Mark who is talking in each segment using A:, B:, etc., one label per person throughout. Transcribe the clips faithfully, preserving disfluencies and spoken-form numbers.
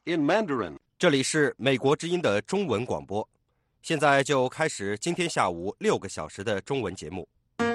A: in Mandarin.
B: 这里是美国之音的中文广播，现在就开始今天下午六个小时的中文节目。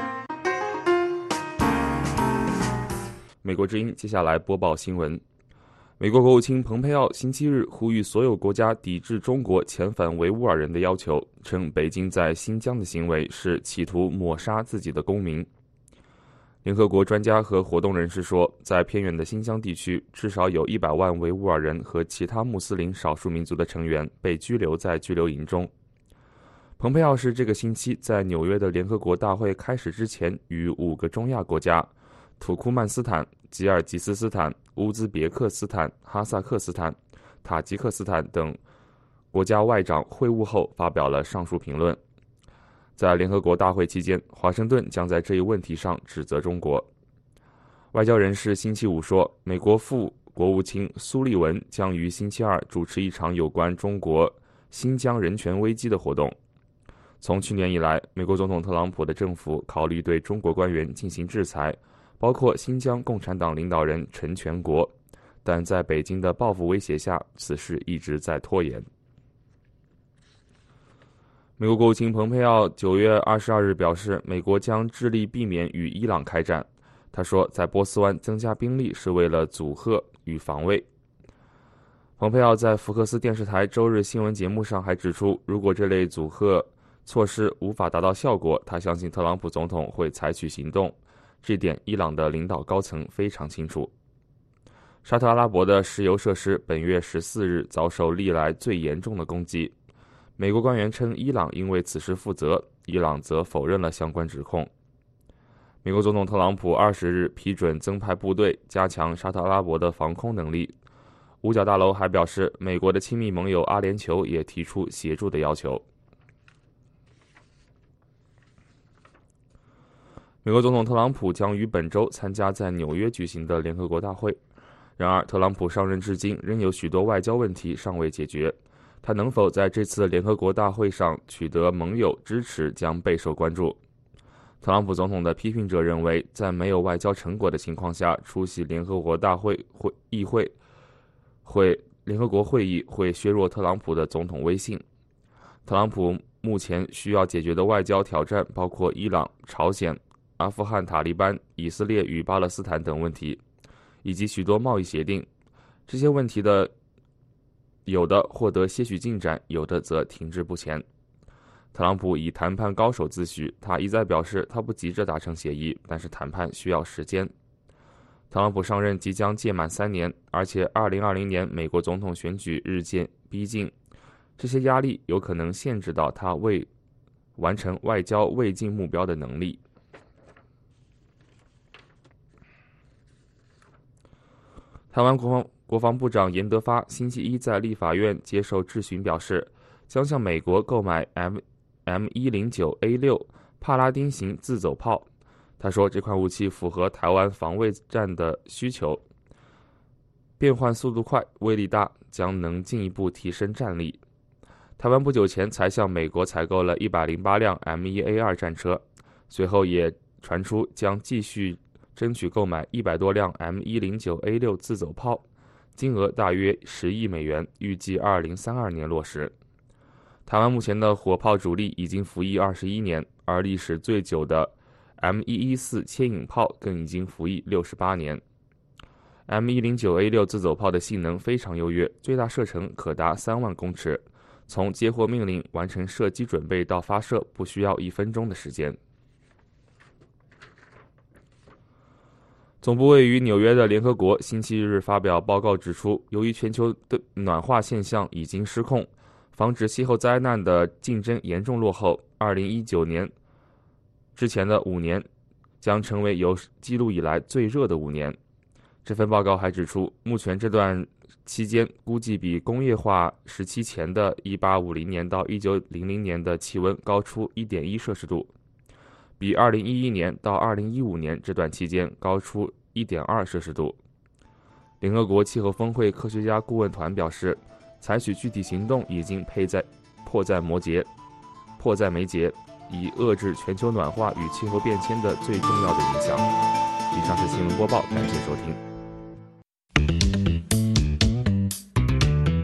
C: 美国之音接下来播报新闻。美国国务卿蓬佩奥星期日呼吁所有国家抵制中国遣返维吾尔人的要求，称北京在新疆的行为是企图抹杀自己的公民。联合国专家和活动人士说，在偏远的新疆地区，至少有一百万维吾尔人和其他穆斯林少数民族的成员被拘留在拘留营中。蓬佩奥是这个星期在纽约的联合国大会开始之前，与五个中亚国家土库曼斯坦、吉尔吉斯斯坦、乌兹别克斯坦、哈萨克斯坦、塔吉克斯坦等国家外长会晤后发表了上述评论。在联合国大会期间，华盛顿将在这一问题上指责中国。外交人士星期五说，美国副国务卿苏利文将于星期二主持一场有关中国新疆人权危机的活动。从去年以来，美国总统特朗普的政府考虑对中国官员进行制裁，包括新疆共产党领导人陈全国，但在北京的报复威胁下，此事一直在拖延。美国国务卿蓬佩奥九月二十二日表示，美国将致力避免与伊朗开战。他说，在波斯湾增加兵力是为了阻吓与防卫。蓬佩奥在福克斯电视台周日新闻节目上还指出，如果这类阻吓措施无法达到效果，他相信特朗普总统会采取行动。这点伊朗的领导高层非常清楚。沙特阿拉伯的石油设施本月十四日遭受历来最严重的攻击。美国官员称伊朗应为此事负责，伊朗则否认了相关指控。美国总统特朗普二十日批准增派部队，加强沙特阿拉伯的防空能力。五角大楼还表示，美国的亲密盟友阿联酋也提出协助的要求。美国总统特朗普将于本周参加在纽约举行的联合国大会。然而，特朗普上任至今仍有许多外交问题尚未解决。他能否在这次联合国大会上取得盟友支持将备受关注。特朗普总统的批评者认为，在没有外交成果的情况下出席联合国大会会议会会联合国会议会削弱特朗普的总统威信。特朗普目前需要解决的外交挑战包括伊朗、朝鲜、阿富汗塔利班、以色列与巴勒斯坦等问题，以及许多贸易协定。这些问题的有的获得些许进展，有的则停滞不前。特朗普以谈判高手自诩，他一再表示他不急着达成协议，但是谈判需要时间。特朗普上任即将届满三年，而且二零二零年美国总统选举日渐逼近，这些压力有可能限制到他为完成外交未尽目标的能力。台湾国防国防部长严德发星期一在立法院接受质询表示，将向美国购买 M M 一零九 A 六帕拉丁型自走炮。他说，这款武器符合台湾防卫战的需求，变换速度快，威力大，将能进一步提升战力。台湾不久前才向美国采购了一百零八辆 M 一 A 二 战车，随后也传出将继续争取购买一百多辆 M 一零九 A 六 自走炮，金额大约十亿美元，预计二零三二年落实。台湾目前的火炮主力已经服役二十一年，而历史最久的 M 一一四 牵引炮更已经服役六十八年。M 一零九 A 六 自走炮的性能非常优越，最大射程可达三万公尺，从接获命令完成射击准备到发射不需要一分钟的时间。总部位于纽约的联合国星期日发表报告指出，由于全球的暖化现象已经失控，防止气候灾难的竞争严重落后，二零一九年之前的五年将成为有记录以来最热的五年。这份报告还指出，目前这段期间估计比工业化时期前的一八五零年到一九零零年的气温高出 一点一摄氏度，比二零一一年到二零一五年这段期间高出 一点二摄氏度。联合国气候峰会科学家顾问团表示，采取具体行动已经配在迫在眉睫，迫在眉睫，以遏制全球暖化与气候变迁的最重要的影响。以上是新闻播报，感谢收听。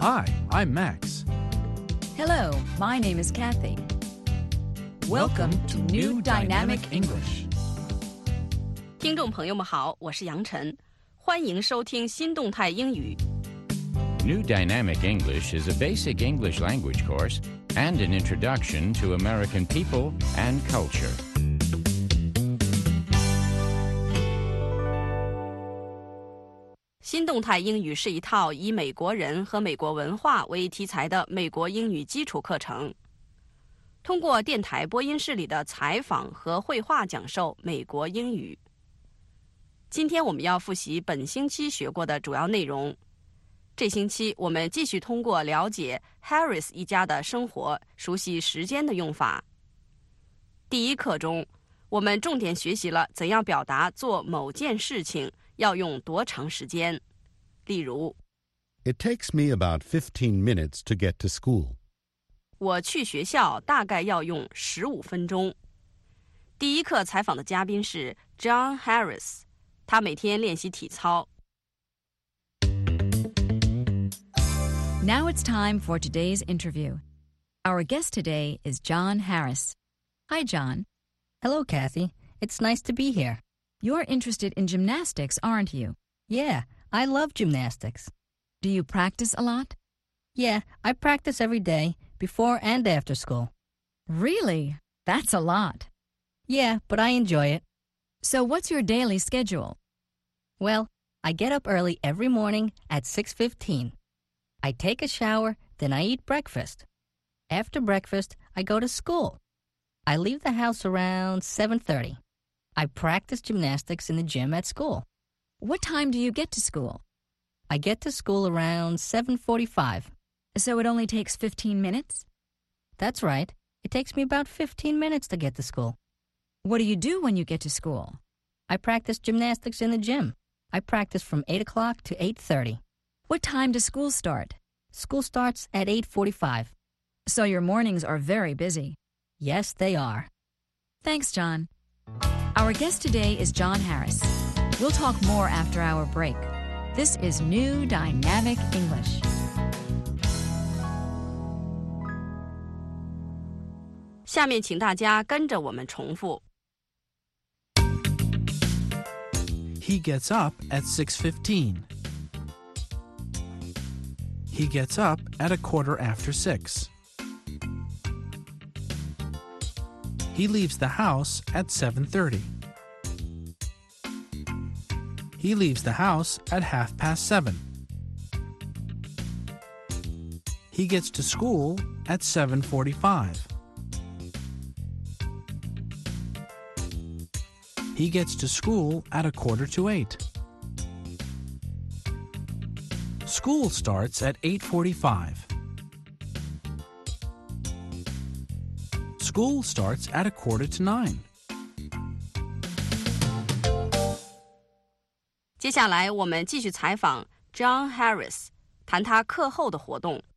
A: Hi, I'm Max.
D: Hello, my name is Kathy. Welcome to New Dynamic English.
E: 听众朋友们好，我是杨晨，欢迎收听新动态英语。
F: New Dynamic English is a basic English language course and an introduction to American people and culture.
E: 新动态英语是一套以美国人和美国文化为题材的美国英语基础课程，通过电台播音室里的采访和绘画讲授美国英语。今天我们要复习本星期学过的主要内容。这星期我们继续通过了解 Harris 一家的生活，熟悉时间的用法。第一课中，我们重点学习了怎样表达做某件事情要用多长时间。例如
G: It takes me about fifteen minutes to get to school.
E: 我去学校大概要用十五分钟。第一课采访的嘉宾是 John Harris， 他每天练习体操。
D: Now it's time for today's interview. Our guest today is John Harris. Hi, John.
H: Hello, Kathy. It's nice to be here.
D: You're interested in gymnastics, aren't you?
H: Yeah, I love gymnastics.
D: Do you practice a lot?
H: Yeah, I practice every day, before and after school.
D: Really? That's a lot.
H: Yeah, but I enjoy it.
D: So what's your daily schedule?
H: Well, I get up early every morning at six fifteen. I take a shower, then I eat breakfast. After breakfast, I go to school. I leave the house around seven thirty. I practice gymnastics in the gym at school.
D: What time do you get to school?
H: I get to school around seven forty-five.
D: So it only takes fifteen minutes?
H: That's right. It takes me about fifteen minutes to get to school.
D: What do you do when you get to school?
H: I practice gymnastics in the gym. I practice from eight o'clock to eight thirty.
D: What time does school start?
H: School starts at eight forty-five.
D: So your mornings are very busy.
H: Yes, they are.
D: Thanks, John. Our guest today is John Harris. We'll talk more after our break. This is New Dynamic English.
E: "下面请大家跟着我们重复。
A: He gets up at six fifteen. He gets up at a quarter after six. He leaves the house at seven thirty. He leaves the house at half past seven. He gets to school at seven forty-five. He gets to school at a quarter to eight. School starts at eight forty-five. School starts at a quarter to nine.
E: 接下来我们继续采访 John Harris， 谈他课后的活动。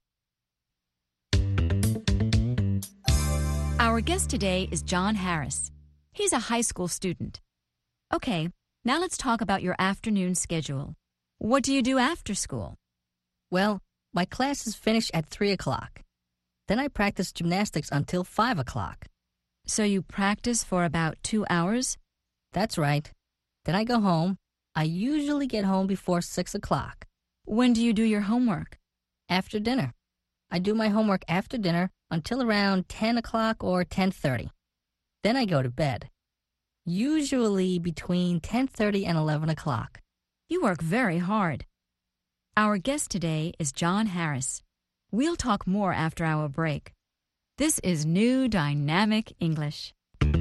D: Our guest today is John Harris. He's a high school student. Okay, now let's talk about your afternoon schedule. What do you do after school?
H: Well, my classes finish at three o'clock. Then I practice gymnastics until five o'clock.
D: So you practice for about two hours?
H: That's right. Then I go home. I usually get home before six o'clock.
D: When do you do your homework?
H: After dinner. I do my homework after dinner until around ten o'clock or ten thirty. Then I go to bed. Usually between ten thirty and eleven o'clock.
D: You work very hard. Our guest today is John Harris. We'll talk more after our break. This is New Dynamic English.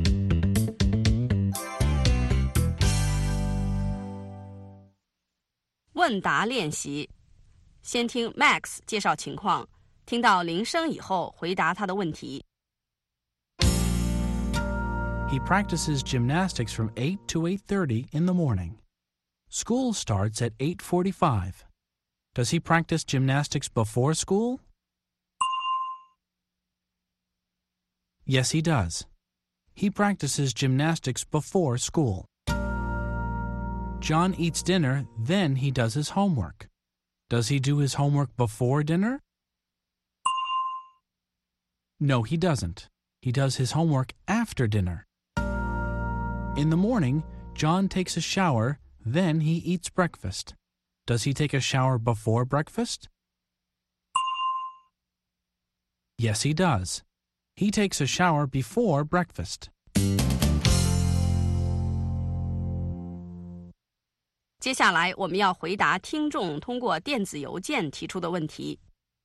E: 问答练习，先听 Max 介绍情况，听到铃声以后回答他的问题。
A: He practices gymnastics from eight to eight thirty in the morning. School starts at eight forty-five. Does he practice gymnastics before school? Yes, he does. He practices gymnastics before school. John eats dinner, then he does his homework. Does he do his homework before dinner? No, he doesn't. He does his homework after dinner. In the morning, John takes a shower, then he eats breakfast. Does he take a shower before breakfast? Yes, he does. He takes a shower before breakfast.
E: 接下来我们要回答听众通过电子邮件提出的问题。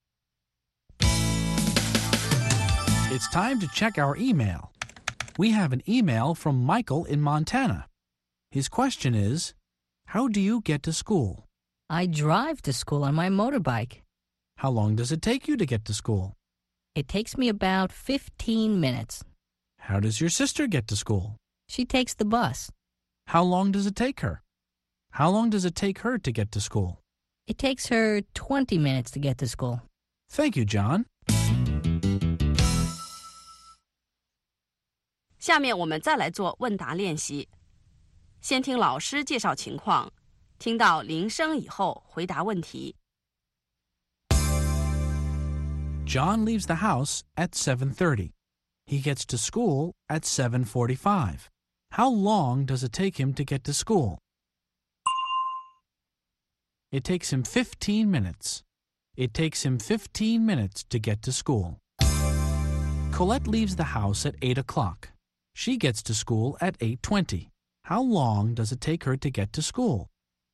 A: It's time to check our email. We have an email from Michael in Montana. His question is, how do you get to school?
H: I drive to school on my motorbike.
A: How long does it take you to get to school?
H: It takes me about fifteen minutes.
A: How does your sister get to school?
H: She takes the bus.
A: How long does it take her? How long does it take her to get to school?
H: It takes her twenty minutes to get to school.
A: Thank you, John.
E: 下面我们再来做问答练习。先听老师介绍情况，听到铃声以后回答问题。
A: John leaves the house at seven thirty. He gets to school at seven forty-five. How long does it take him to get to school? It takes him fifteen minutes. It takes him fifteen minutes to get to school. Colette leaves the house at eight o'clock. She gets to school at eight twenty. How long does it take her to get to school?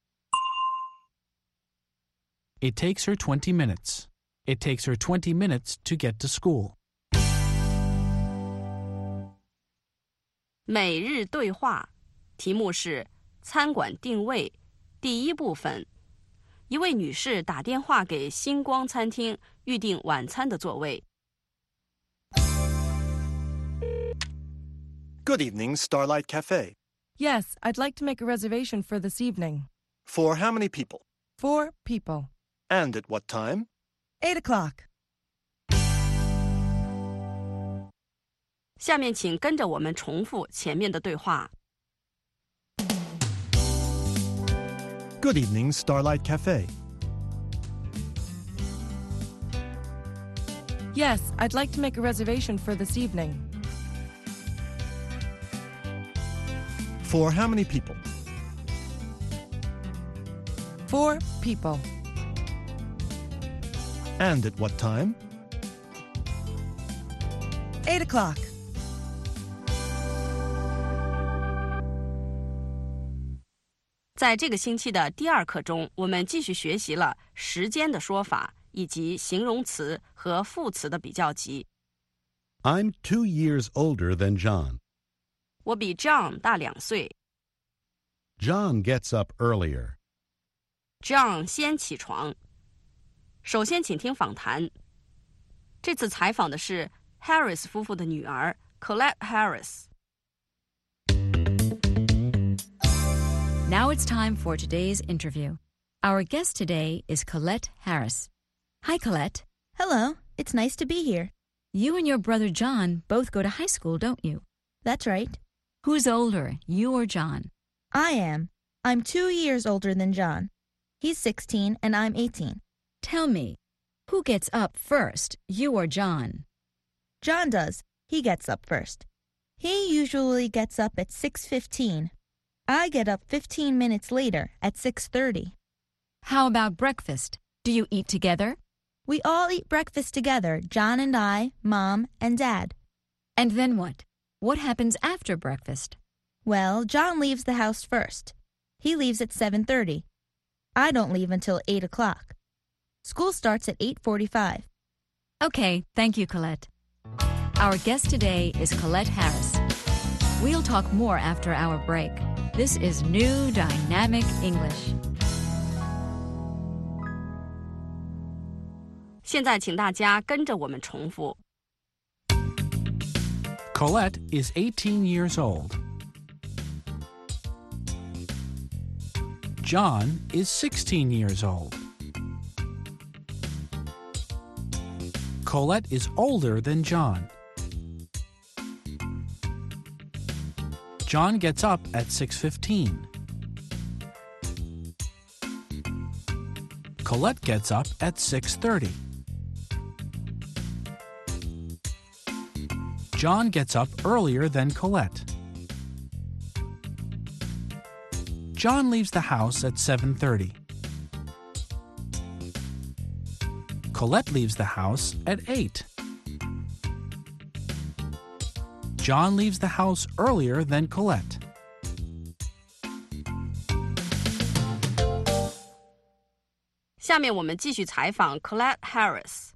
A: It takes her twenty minutes. It takes her twenty minutes to get to school.
E: 每日对话，题目是餐馆定位，第一部分。一位女士打电话给星光餐厅预订晚餐的座位。
I: Good evening, Starlight Cafe.
J: Yes, I'd like to make a reservation for this evening.
I: For how many people?
J: Four people.
I: And at what time?
J: Eight o'clock.
E: 下面请跟着我们重复前面的对话。
I: Good evening, Starlight Cafe.
J: Yes, I'd like to make a reservation for this evening.
I: For how many people?
J: Four people.
I: And at what time?
J: Eight o'clock.
E: 在这个星期的第二课中，我们继续学习了时间的说法以及形容词和副词的比较级。
G: I'm two years older than John.
E: 我比 John 大两岁。
G: John gets up earlier.
E: John 先起床。首先，请听访谈。这次采访的是 Harris 夫妇的女儿 Colette Harris。
D: Now it's time for today's interview. Our guest today is Colette Harris. Hi, Colette.
K: Hello. It's nice to be here.
D: You and your brother John both go to high school, don't you?
K: That's right.
D: Who's older, you or John?
K: I am. I'm two years older than John. He's sixteen and I'm eighteen.
D: Tell me, who gets up first, you or John?
K: John does. He gets up first. He usually gets up at six fifteen. I get up fifteen minutes later at six thirty.
D: How about breakfast? Do you eat together?
K: We all eat breakfast together, John and I, Mom, and Dad.
D: And then what? What happens after breakfast?
K: Well, John leaves the house first. He leaves at seven thirty. I don't leave until eight o'clock. School starts at eight forty-five.
D: Okay, thank you, Colette. Our guest today is Colette Harris. We'll talk more after our break. This is New Dynamic English.
E: 现在请大家跟着我们重复。
A: Colette is eighteen years old. John is sixteen years old. Colette is older than John. John gets up at six fifteen. Colette gets up at six thirty. John gets up earlier than Colette. John leaves the house at seven thirty. Colette leaves the house at eight. John leaves the house earlier than Colette.
E: 下面我们继续采访 Colette Harris.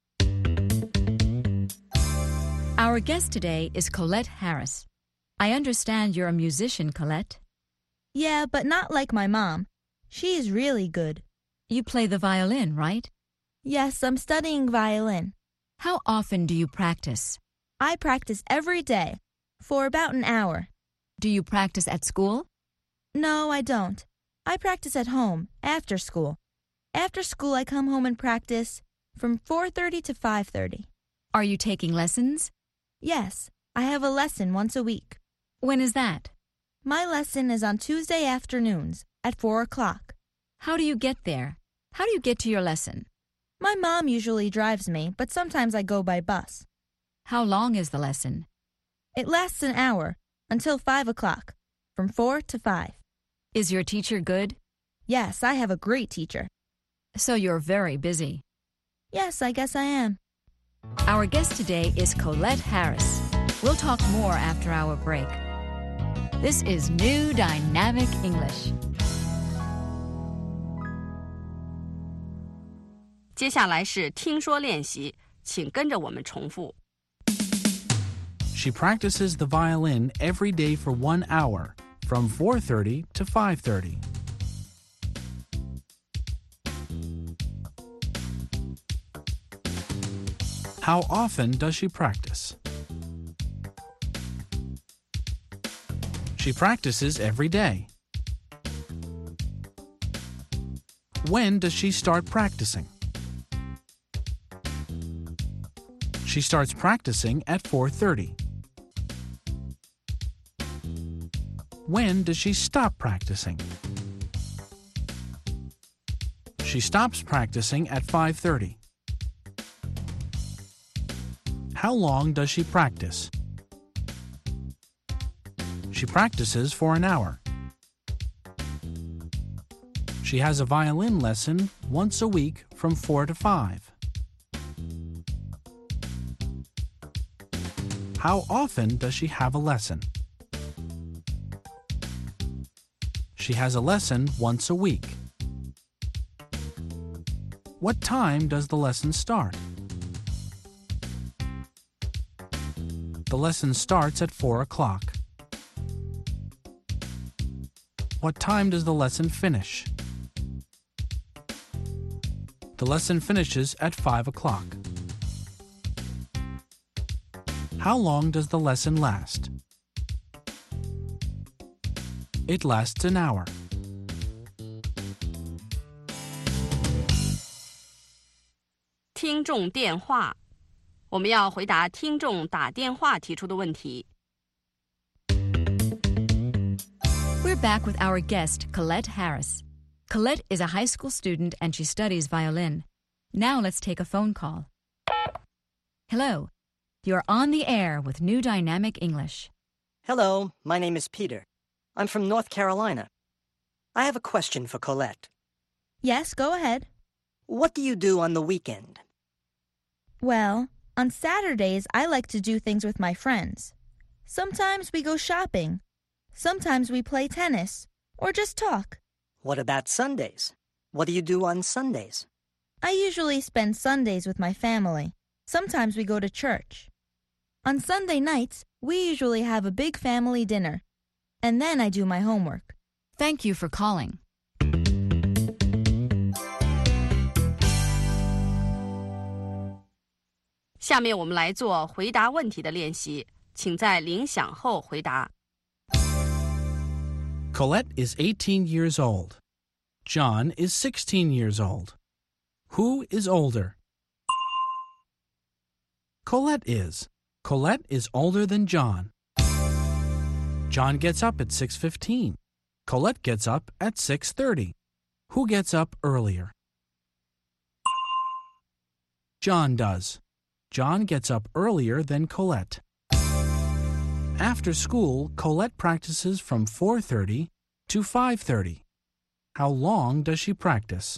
D: Our guest today is Colette Harris. I understand you're a musician, Colette.
K: Yeah, but not like my mom. She is really good.
D: You play the violin, right?
K: Yes, I'm studying violin.
D: How often do you practice?
K: I practice every day, for about an hour.
D: Do you practice at school?
K: No, I don't. I practice at home, after school. After school, I come home and practice from four thirty to five thirty.
D: Are you taking lessons?
K: Yes, I have a lesson once a week.
D: When is that?
K: My lesson is on Tuesday afternoons at four o'clock.
D: How do you get there? How do you get to your lesson?
K: My mom usually drives me, but sometimes I go by bus.
D: How long is the lesson?
K: It lasts an hour, until five o'clock, from four to five.
D: Is your teacher good?
K: Yes, I have a great teacher.
D: So you're very busy.
K: Yes, I guess I am.
D: Our guest today is Colette Harris. We'll talk more after our break. This is New Dynamic English.
E: 接下来是听说练习，请跟着我们重复。
A: She practices the violin every day for one hour, from four thirty to five thirty. How often does she practice? She practices every day. When does she start practicing? She starts practicing at four thirty. When does she stop practicing? She stops practicing at five thirty. How long does she practice? She practices for an hour. She has a violin lesson once a week from four to five. How often does she have a lesson? She has a lesson once a week. What time does the lesson start? The lesson starts at four o'clock. What time does the lesson finish? The lesson finishes at five o'clock. How long does the lesson last? It lasts an hour.
E: 听众电话，我们要回答听众打电话提出的问题。
D: We're back with our guest, Colette Harris. Colette is a high school student and she studies violin. Now let's take a phone call. Hello. You're on the air with New Dynamic English.
L: Hello, my name is Peter. I'm from North Carolina. I have a question for Colette.
K: Yes, go ahead.
L: What do you do on the weekend?
K: Well, on Saturdays, I like to do things with my friends. Sometimes we go shopping. Sometimes we play tennis, or just talk.
L: What about Sundays? What do you do on Sundays?
K: I usually spend Sundays with my family. Sometimes we go to church. On Sunday nights, we usually have a big family dinner. And then I do my homework.
D: Thank you for calling.
E: 下面我们来做回答问题的练习，请在铃响后回答。
A: Colette is eighteen years old. John is sixteen years old. Who is older? Colette is. Colette is older than John. John gets up at six fifteen. Colette gets up at six thirty. Who gets up earlier? John does. John gets up earlier than Colette. After school, Colette practices from four thirty to five thirty. How long does she practice?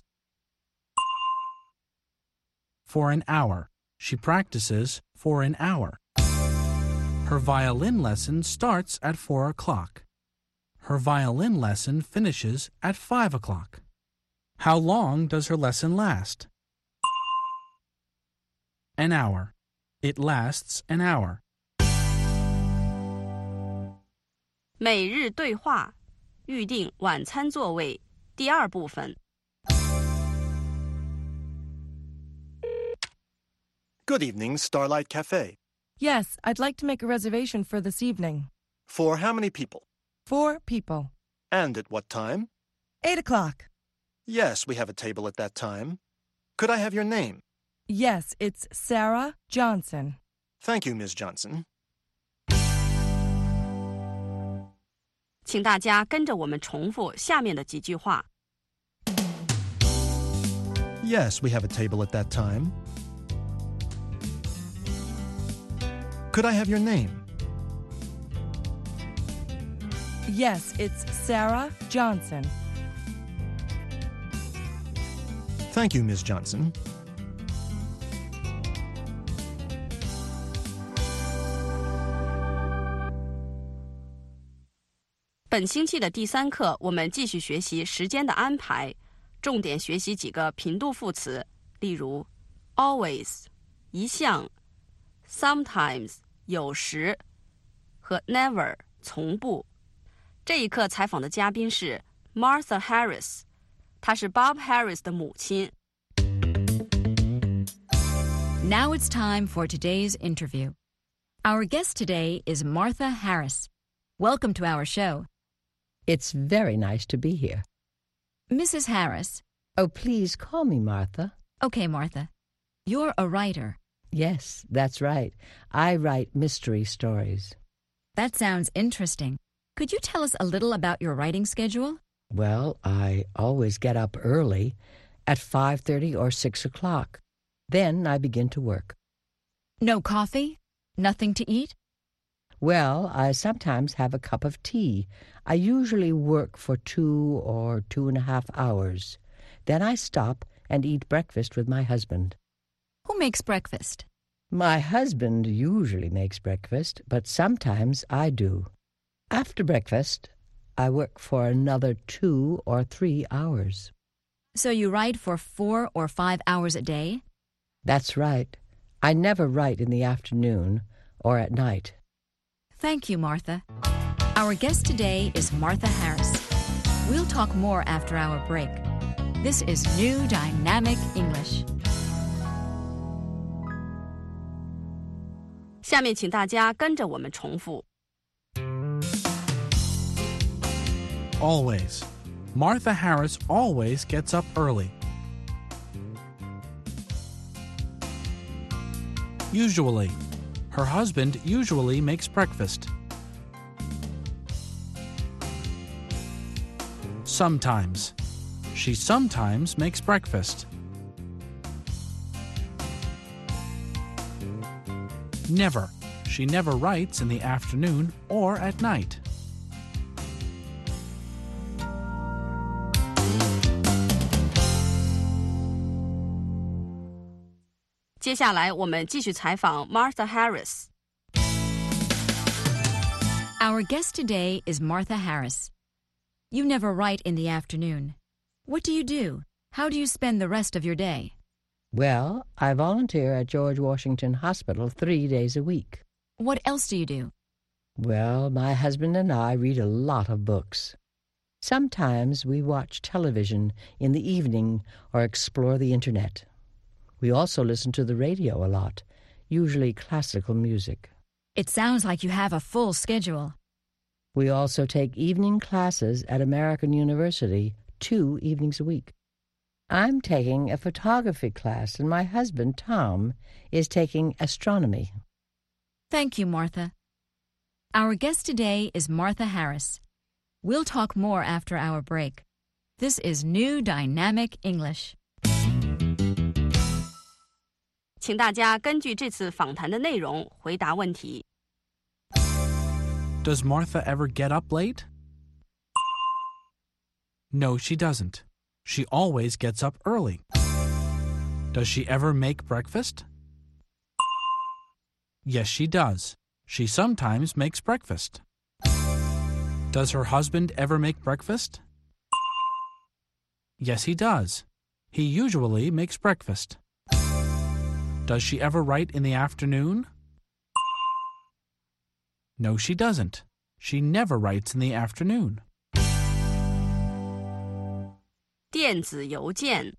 A: For an hour. She practices for an hour. Her violin lesson starts at four o'clock. Her violin lesson finishes at five o'clock. How long does her lesson last? An hour. It lasts an hour.
E: 每日对话，预定晚餐座位，第二部分。
I: Good evening, Starlight Cafe.
J: Yes, I'd like to make a reservation for this evening.
I: For how many people?
J: Four people.
I: And at what time?
J: Eight o'clock.
I: Yes, we have a table at that time. Could I have your name?
J: Yes, it's Sarah Johnson.
I: Thank you, Miz Johnson.
E: 请大家跟着我们重复下面的几句话。
I: Yes, we have a table at that time. Could I have your name?
J: Yes, it's Sarah Johnson.
I: Thank you, Miz Johnson.
E: 本星期的第三课，我们继续学习时间的安排，重点学习几个频度副词，例如 always 一向、sometimes 有时和 never 从不。这一课采访的嘉宾是 Martha Harris， 她是 Bob Harris 的母亲。
D: Now it's time for today's interview. Our guest today is Martha Harris. Welcome to our show.
M: It's very nice to be here.
D: Missus Harris.
M: Oh, please call me Martha.
D: Okay, Martha. You're a writer.
M: Yes, that's right. I write mystery stories.
D: That sounds interesting. Could you tell us a little about your writing schedule?
M: Well, I always get up early, at five thirty or six o'clock. Then I begin to work.
D: No coffee? Nothing to eat?
M: Well, I sometimes have a cup of tea. I usually work for two or two and a half hours. Then I stop and eat breakfast with my husband.
D: Who makes breakfast?
M: My husband usually makes breakfast, but sometimes I do. After breakfast, I work for another two or three hours.
D: So you write for four or five hours a day?
M: That's right. I never write in the afternoon or at night.
D: Thank you, Martha. Our guest today is Martha Harris. We'll talk more after our break. This is New Dynamic English.
E: 下面请大家跟着我们重复。
A: Always. Martha Harris always gets up early. Usually. Her husband usually makes breakfast. Sometimes. She sometimes makes breakfast. Never. She never writes in the afternoon or at night.
E: 接下来我们继续采访 Martha Harris.
D: Our guest today is Martha Harris. You never write in the afternoon. What do you do? How do you spend the rest of your day?
M: Well, I volunteer at George Washington Hospital three days a week.
D: What else do you do?
M: Well, my husband and I read a lot of books. Sometimes we watch television in the evening or explore the internet. We also listen to the radio a lot, usually classical music.
D: It sounds like you have a full schedule.
M: We also take evening classes at American University two evenings a week. I'm taking a photography class, and my husband, Tom, is taking astronomy.
D: Thank you, Martha. Our guest today is Martha Harris. We'll talk more after our break. This is New Dynamic English.
E: 请大家根据这次访谈的内容回答问题。
A: Does Martha ever get up late? No, she doesn't. She always gets up early. Does she ever make breakfast? Yes, she does. She sometimes makes breakfast. Does her husband ever make breakfast? Yes, he does. He usually makes breakfast. Does she ever write in the afternoon? No, she doesn't. She never writes in the afternoon.
E: 电子邮件。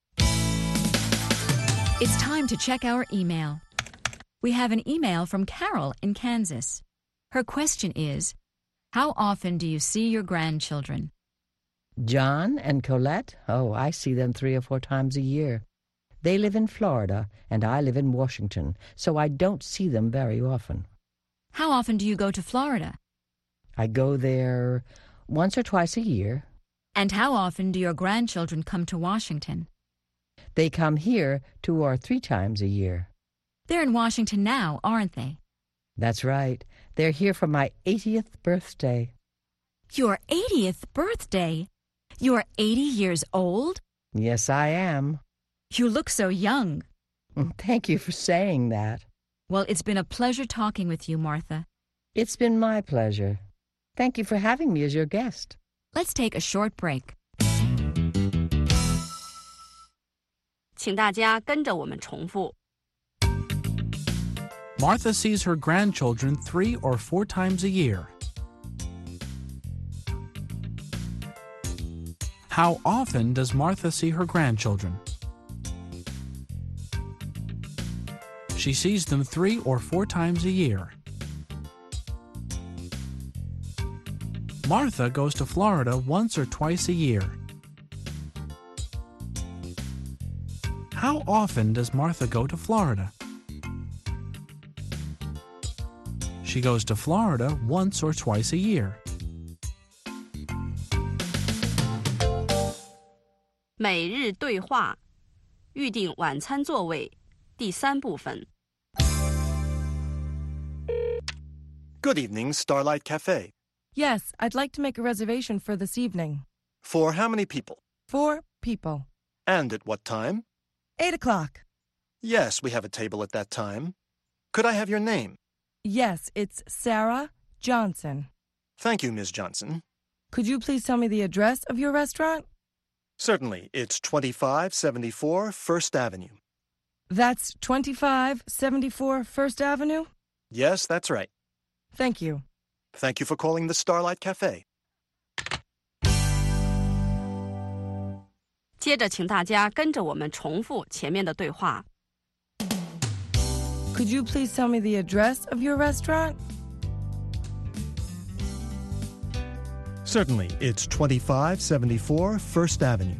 D: It's time to check our email. We have an email from Carol in Kansas. Her question is, how often do you see your grandchildren?
M: John and Colette? Oh, I see them three or four times a year. They live in Florida, and I live in Washington, so I don't see them very often.
D: How often do you go to Florida?
M: I go there once or twice a year.
D: And how often do your grandchildren come to Washington?
M: They come here two or three times a year.
D: They're in Washington now, aren't they?
M: That's right. They're here for my eightieth birthday.
D: Your eightieth birthday? You're eighty years old?
M: Yes, I am.
D: You look so young.
M: Thank you for saying that.
D: Well, it's been a pleasure talking with you, Martha.
M: It's been my pleasure. Thank you for having me as your guest.
D: Let's take a short break.
E: 请大家跟着我们重复。
A: Martha sees her grandchildren three or four times a year. How often does Martha see her grandchildren? She sees them three or four times a year. Martha goes to Florida once or twice a year. How often does Martha go to Florida? She goes to Florida once or twice a year.
E: 每日对话，预定晚餐座位，第三部分。
I: Good evening, Starlight Cafe.
J: Yes, I'd like to make a reservation for this evening.
I: For how many people?
J: Four people.
I: And at what time?
J: Eight o'clock.
I: Yes, we have a table at that time. Could I have your name?
J: Yes, it's Sarah Johnson.
I: Thank you, Miz Johnson.
J: Could you please tell me the address of your restaurant?
I: Certainly. It's twenty-five seventy-four First Avenue.
J: That's twenty-five seventy-four First Avenue?
I: Yes, that's right.
J: Thank you.
I: Thank you for calling the Starlight Cafe.
E: 接着，请大家跟着我们重复前面的对话。
J: Could you please tell me the address of your restaurant?
I: Certainly. It's twenty-five seventy-four First Avenue.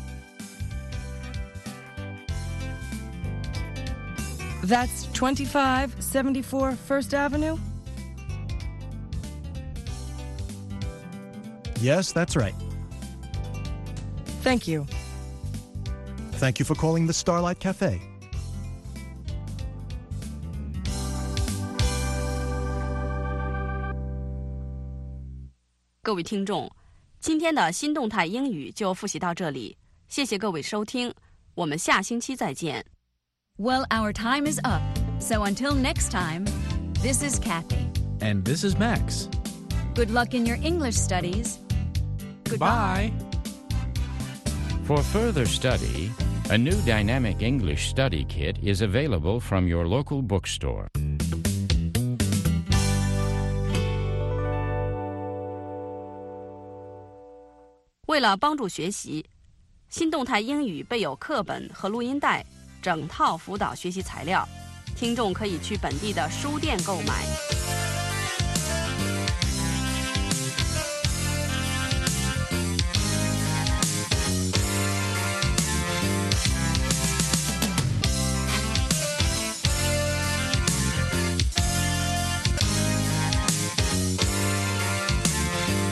J: That's twenty-five seventy-four First Avenue?
I: Yes, that's right.
J: Thank you.
I: Thank you for calling the Starlight Cafe.
E: 各位听众，今天的新动态英语就复习到这里，谢谢各位收听，我们下星期再见。
D: Well, our time is up. So until next time, this is Kathy.
A: And this is Max.
D: Good luck in your English studies.
A: Goodbye.
F: For further study, a new dynamic English study kit is available from your local bookstore.
E: 为了帮助学习，新动态英语备有课本和录音带，整套辅导学习材料，听众可以去本地的书店购买。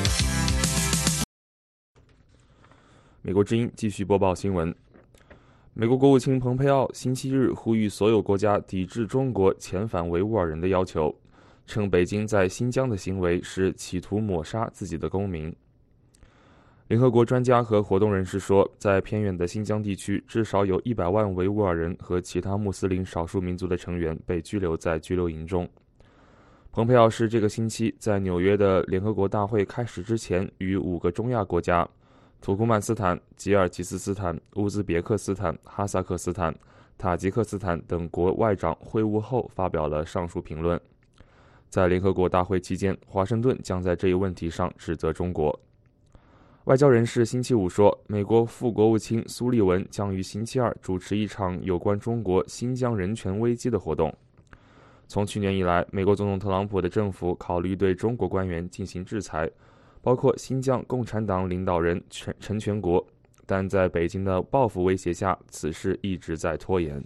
C: 美国之音继续播报新闻。 美国国务卿蓬佩奥星期日呼吁所有国家抵制中国遣返维吾尔人的要求，称北京在新疆的行为是企图抹杀自己的公民。联合国专家和活动人士说，在偏远的新疆地区，至少有一百万维吾尔人和其他穆斯林少数民族的成员被拘留在拘留营中。蓬佩奥是这个星期在纽约的联合国大会开始之前，与五个中亚国家土库曼斯坦、吉尔吉斯斯坦、乌兹别克斯坦、哈萨克斯坦、塔吉克斯坦等国外长会晤后发表了上述评论。在联合国大会期间，华盛顿将在这一问题上指责中国。外交人士星期五说，美国副国务卿苏利文将于星期二主持一场有关中国新疆人权危机的活动。从去年以来，美国总统特朗普的政府考虑对中国官员进行制裁，包括新疆共产党领导人陈全国，但在北京的报复威胁下，此事一直在拖延。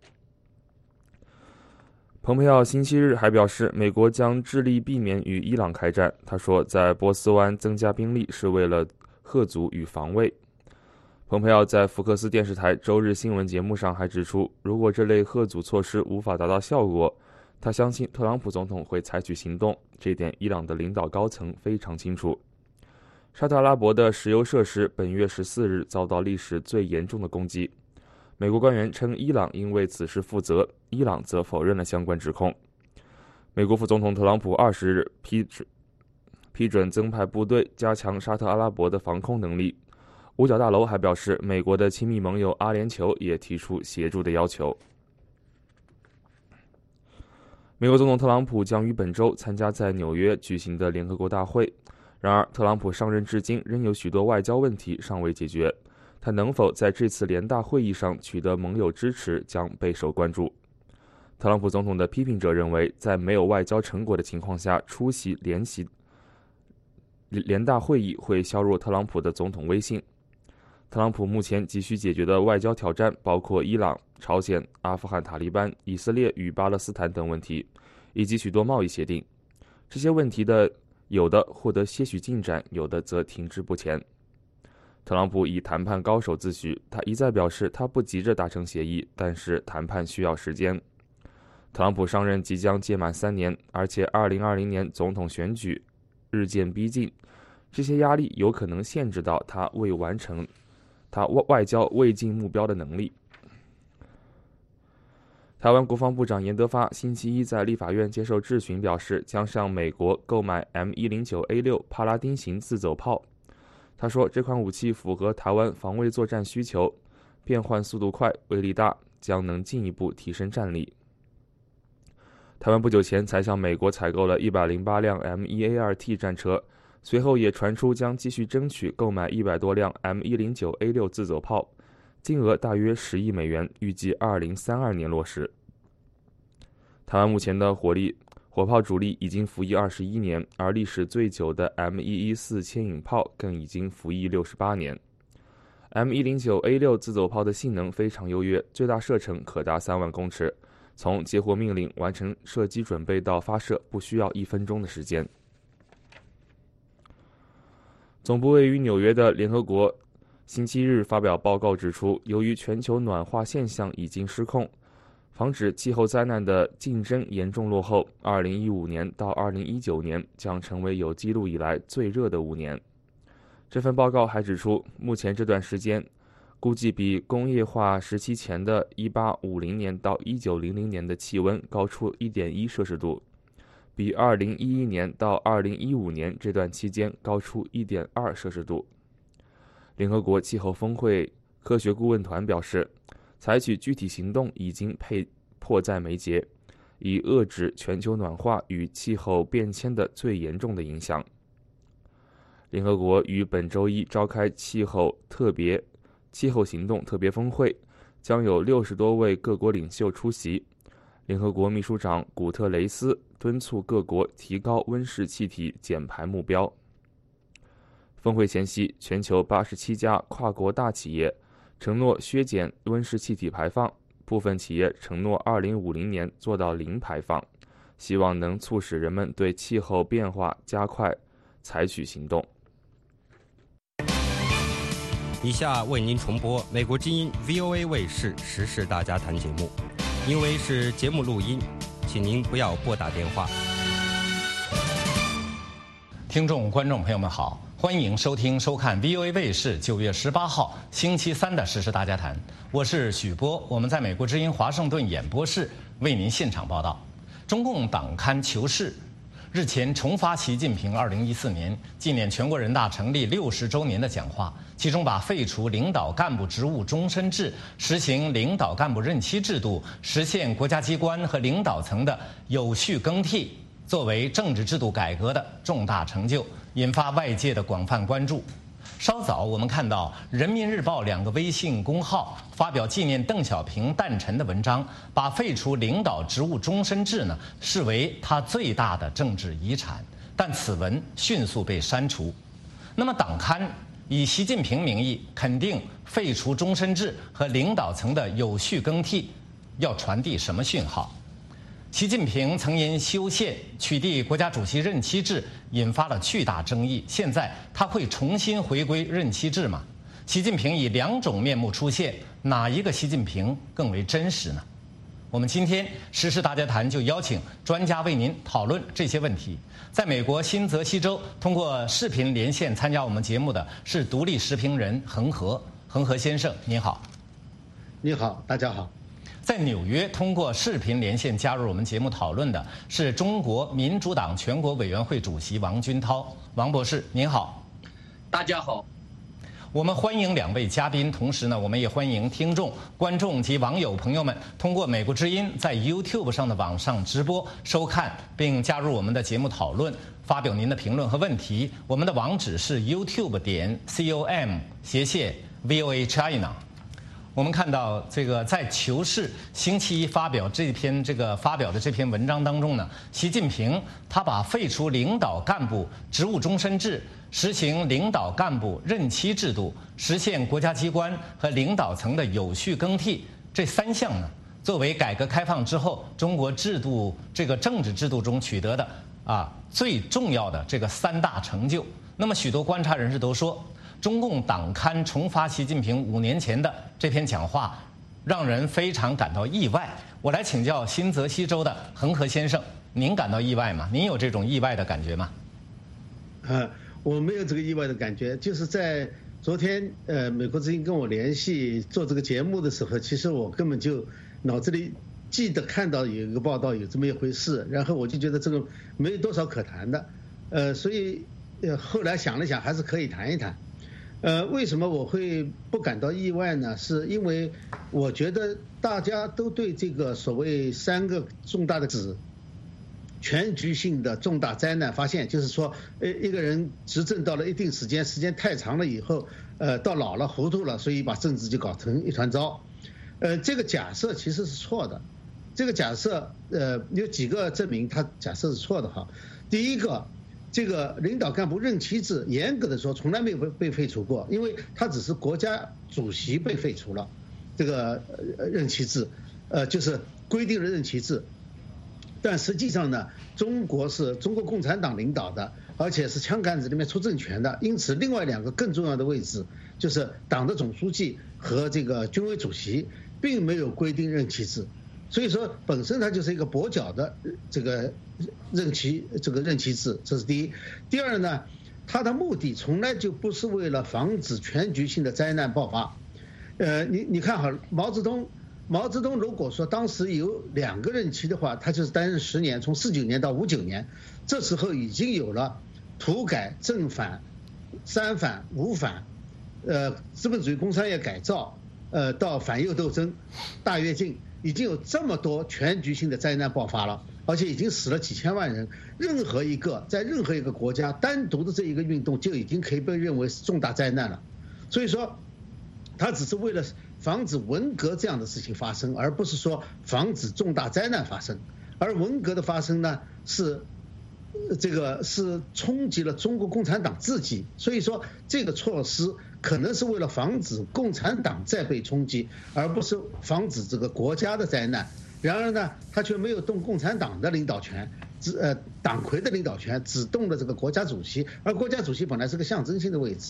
C: 蓬佩奥星期日还表示，美国将致力避免与伊朗开战。他说，在波斯湾增加兵力是为了吓阻与防卫。蓬佩奥在福克斯电视台周日新闻节目上还指出，如果这类吓阻措施无法达到效果，他相信特朗普总统会采取行动，这点伊朗的领导高层非常清楚。沙特阿拉伯的石油设施本月十四日遭到历史最严重的攻击，美国官员称伊朗应为此事负责，伊朗则否认了相关指控。美国副总统特朗普二十日批批准增派部队加强沙特阿拉伯的防空能力。五角大楼还表示，美国的亲密盟友阿联酋也提出协助的要求。美国总统特朗普将于本周参加在纽约举行的联合国大会。然而，特朗普上任至今仍有许多外交问题尚未解决，他能否在这次联大会议上取得盟友支持将备受关注。特朗普总统的批评者认为，在没有外交成果的情况下出席联席联大会议会削弱特朗普的总统威信。特朗普目前急需解决的外交挑战包括伊朗、朝鲜、阿富汗塔利班、以色列与巴勒斯坦等问题，以及许多贸易协定。这些问题的有的获得些许进展，有的则停滞不前。特朗普以谈判高手自诩，他一再表示他不急着达成协议，但是谈判需要时间。特朗普上任即将届满三年，而且二零二零年总统选举日渐逼近，这些压力有可能限制到他未完成他外交未尽目标的能力。台湾国防部长严德发星期一在立法院接受质询，表示将向美国购买 M 一零九 A 六 帕拉丁型自走炮。他说，这款武器符合台湾防卫作战需求，变换速度快，威力大，将能进一步提升战力。台湾不久前才向美国采购了一百零八辆 M 一 A 二 T 战车，随后也传出将继续争取购买一百多辆 M 一零九 A 六 自走炮，金额大约十亿美元，预计二零三二年落实。台湾目前的火力火炮主力已经服役二十一年，而历史最久的 M 一一四 牵引炮更已经服役六十八年。M 一零九 A 六 自走炮的性能非常优越，最大射程可达三万公尺，从接获命令完成射击准备到发射不需要一分钟的时间。总部位于纽约的联合国星期日发表报告指出，由于全球暖化现象已经失控，防止气候灾难的竞争严重落后，二零一五年到二零一九年将成为有记录以来最热的五年。这份报告还指出，目前这段时间估计比工业化时期前的一八五零年到一九零零年的气温高出 一点一摄氏度，比二零一一年到二零一五年这段期间高出 一点二摄氏度。联合国气候峰会科学顾问团表示，采取具体行动已经迫在眉睫，以遏制全球暖化与气候变迁的最严重的影响。联合国于本周一召开气候特别气候行动特别峰会，将有六十多位各国领袖出席。联合国秘书长古特雷斯敦促各国提高温室气体减排目标。峰会前夕，全球八十七家跨国大企业承诺削减温室气体排放，部分企业承诺二零五零年做到零排放，希望能促使人们对气候变化加快采取行动。
B: 以下为您重播美国之音 V O A 卫视时事大家谈节目，因为是节目录音，请您不要拨打电话。
N: 听众、观众朋友们好，欢迎收听、收看 V O A 卫视九月十八号星期三的时事大家谈，我是许波，我们在美国之音华盛顿演播室为您现场报道。中共党刊《求是》日前重发习近平二零一四年纪念全国人大成立六十周年的讲话，其中把废除领导干部职务终身制、实行领导干部任期制度、实现国家机关和领导层的有序更替作为政治制度改革的重大成就，引发外界的广泛关注。稍早我们看到《人民日报》两个微信公号发表纪念邓小平诞辰的文章，把废除领导职务终身制呢视为他最大的政治遗产，但此文迅速被删除。那么党刊以习近平名义肯定废除终身制和领导层的有序更替，要传递什么讯号？习近平曾因修宪取缔国家主席任期制引发了巨大争议，现在他会重新回归任期制吗？习近平以两种面目出现，哪一个习近平更为真实呢？我们今天时事大家谈就邀请专家为您讨论这些问题。在美国新泽西州通过视频连线参加我们节目的是独立时评人恒河，恒河先生您好。
O: 你好，大家好。
N: 在纽约通过视频连线加入我们节目讨论的是中国民主党全国委员会主席王军涛，王博士您好。
P: 大家好。
N: 我们欢迎两位嘉宾，同时呢，我们也欢迎听众、观众及网友朋友们通过美国之音在 YouTube 上的网上直播收看，并加入我们的节目讨论，发表您的评论和问题。我们的网址是 YouTube 点 com 斜线 V O A China。我们看到这个在《求是》星期一发表这篇这个发表的这篇文章当中呢，习近平他把废除领导干部职务终身制、实行领导干部任期制度、实现国家机关和领导层的有序更替这三项呢，作为改革开放之后中国制度这个政治制度中取得的啊最重要的这个三大成就。那么许多观察人士都说，中共党刊重发习近平五年前的这篇讲话，让人非常感到意外。我来请教新泽西州的恒河先生，您感到意外吗？您有这种意外的感觉吗？
O: 呃，我没有这个意外的感觉，就是在昨天，呃，美国之音跟我联系做这个节目的时候，其实我根本就脑子里记得看到有一个报道有这么一回事，然后我就觉得这个没有多少可谈的，呃，所以呃后来想了想，还是可以谈一谈。呃，为什么我会不感到意外呢？是因为我觉得大家都对这个所谓三个重大的指全局性的重大灾难发现，就是说，呃，一个人执政到了一定时间，时间太长了以后，呃，到老了糊涂了，所以把政治就搞成一团糟。呃，这个假设其实是错的。这个假设，呃，有几个证明他假设是错的哈。第一个，这个领导干部任期制，严格的说从来没有被被废除过，因为它只是国家主席被废除了这个任期制，呃，就是规定了任期制。但实际上呢，中国是中国共产党领导的，而且是枪杆子里面出政权的，因此另外两个更重要的位置，就是党的总书记和这个军委主席，并没有规定任期制。所以说本身它就是一个跛脚的这个任期这个任期制，这是第一。第二呢，它的目的从来就不是为了防止全局性的灾难爆发。呃，你你看好毛泽东，毛泽东如果说当时有两个任期的话，他就是担任十年，从四九年到五九年，这时候已经有了土改、正反、三反、五反，呃，资本主义工商业改造，呃，到反右斗争、大跃进。已经有这么多全局性的灾难爆发了，而且已经死了几千万人。任何一个在任何一个国家单独的这一个运动就已经可以被认为是重大灾难了。所以说，它只是为了防止文革这样的事情发生，而不是说防止重大灾难发生。而文革的发生呢，是这个是冲击了中国共产党自己。所以说，这个措施可能是为了防止共产党再被冲击，而不是防止这个国家的灾难。然而呢，他却没有动共产党的领导权，只呃党魁的领导权，只动了这个国家主席。而国家主席本来是个象征性的位置，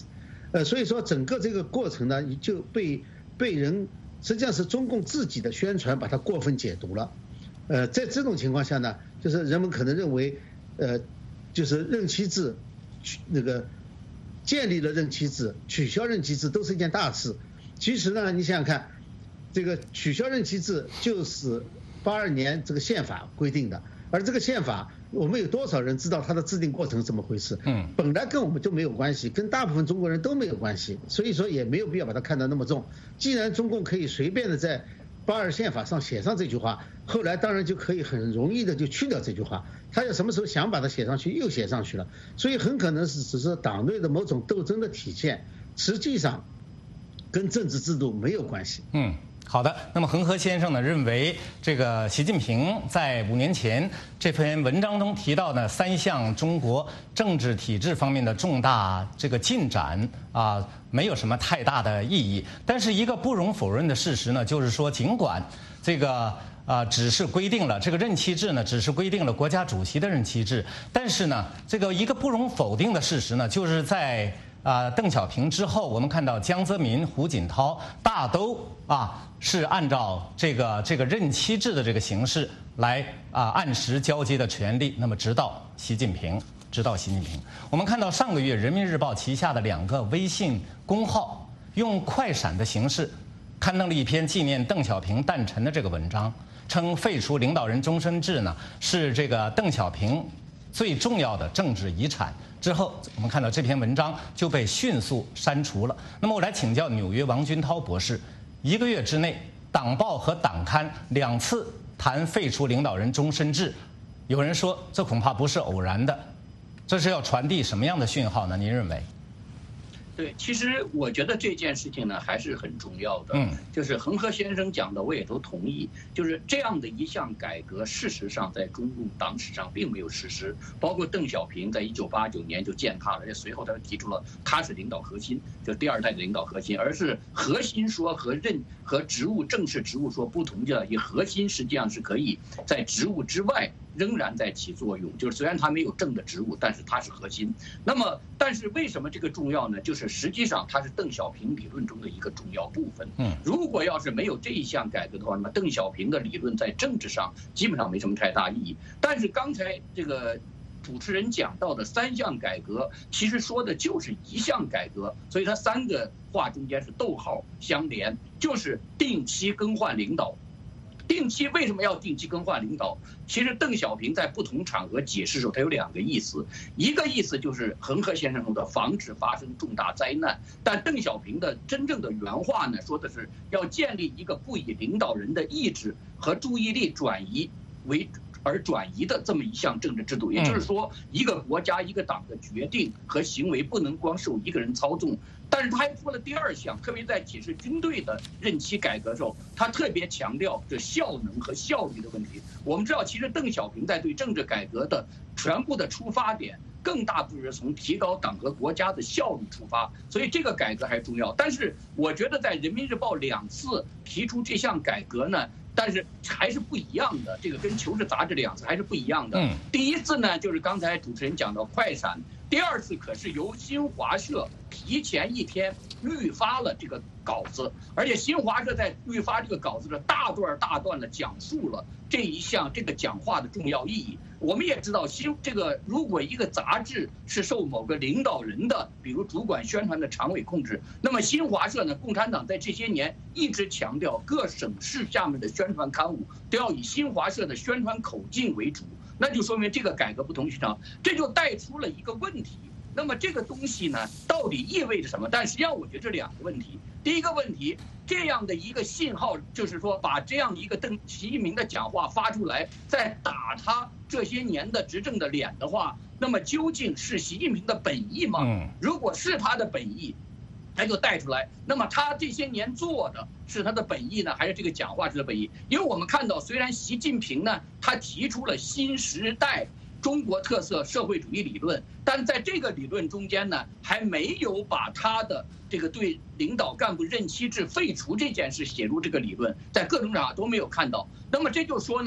O: 呃，所以说整个这个过程呢，就被被人实际上是中共自己的宣传把它过分解读了。呃，在这种情况下呢，就是人们可能认为，呃，就是任期制，那个建立了任期制，取消任期制都是一件大事。其实呢，你想想看，这个取消任期制就是八二年这个宪法规定的，而这个宪法我们有多少人知道它的制定过程是怎么回事？嗯，本来跟我们就没有关系，跟大部分中国人都没有关系，所以说也没有必要把它看得那么重。既然中共可以随便的在八二宪法上写上这句话，后来当然就可以很容易的就去掉这句话，他要什么时候想把它写上去又写上去了，所以很可能是只是党内的某种斗争的体现，实际上跟政治制度没有关系。
N: 嗯，好的。那么恒河先生呢认为，这个习近平在五年前这篇文章中提到的三项中国政治体制方面的重大这个进展啊，没有什么太大的意义。但是一个不容否认的事实呢，就是说尽管这个啊只是规定了这个任期制呢，只是规定了国家主席的任期制，但是呢，这个一个不容否定的事实呢，就是在啊，邓小平之后，我们看到江泽民、胡锦涛大都啊是按照这个这个任期制的这个形式来啊按时交接的权利。那么直到习近平，直到习近平，我们看到上个月人民日报旗下的两个微信公号用快闪的形式刊登了一篇纪念邓小平诞辰的这个文章，称废除领导人终身制呢是这个邓小平最重要的政治遗产。之后，我们看到这篇文章就被迅速删除了。那么，我来请教纽约王军涛博士，一个月之内，党报和党刊两次谈废除领导人终身制，有人说这恐怕不是偶然的，这是要传递什么样的讯号呢？您认为？
P: 对，其实我觉得这件事情呢还是很重要的。嗯，就是恒河先生讲的，我也都同意。就是这样的一项改革，事实上在中共党史上并没有实施。包括邓小平在一九八九年就践踏了，而且随后他提出了他是领导核心，就第二代的领导核心，而是核心说和任和职务正式职务说不同的，以核心实际上是可以在职务之外仍然在起作用，就是虽然他没有正的职务，但是他是核心。那么，但是为什么这个重要呢？就是实际上它是邓小平理论中的一个重要部分。嗯，如果要是没有这一项改革的话，那么邓小平的理论在政治上基本上没什么太大意义。但是刚才这个主持人讲到的三项改革，其实说的就是一项改革，所以它三个话中间是逗号相连，就是定期更换领导。定期为什么要定期更换领导？其实邓小平在不同场合解释的时候，他有两个意思。一个意思就是恒河先生说的防止发生重大灾难，但邓小平的真正的原话呢，说的是要建立一个不以领导人的意志和注意力转移为而转移的这么一项政治制度。也就是说，一个国家一个党的决定和行为不能光受一个人操纵。但是他还说了第二项，特别在解释军队的任期改革的时候，他特别强调这效能和效率的问题。我们知道，其实邓小平在对政治改革的全部的出发点，更大部分是从提高党和国家的效率出发，所以这个改革还重要。但是我觉得在人民日报两次提出这项改革呢，但是还是不一样的，这个跟《求是》杂志两次还是不一样的。嗯，第一次呢，就是刚才主持人讲到快闪；第二次可是由新华社提前一天预发了这个稿子，而且新华社在预发这个稿子的大段大段的讲述了这一项这个讲话的重要意义。我们也知道，新这个如果一个杂志是受某个领导人的，比如主管宣传的常委控制，那么新华社呢，共产党在这些年一直强调各省市下面的宣传刊物都要以新华社的宣传口径为主，那就说明这个改革不同寻常，这就带出了一个问题。那么这个东西呢，到底意味着什么？但实际上我觉得这两个问题。第一个问题，这样的一个信号，就是说把这样一个邓习近平的讲话发出来，再打他这些年的执政的脸的话，那么究竟是习近平的本意吗？如果是他的本意，他就带出来，那么他这些年做的是他的本意呢，还是这个讲话是他的本意？因为我们看到，虽然习近平呢，他提出了新时代中国特色社会主义理论，但在这个理论中间呢，还没有把他的这个对领导干部任期制废除这件事写入这个理论，在各种场合都没有看到。那么这就说呢，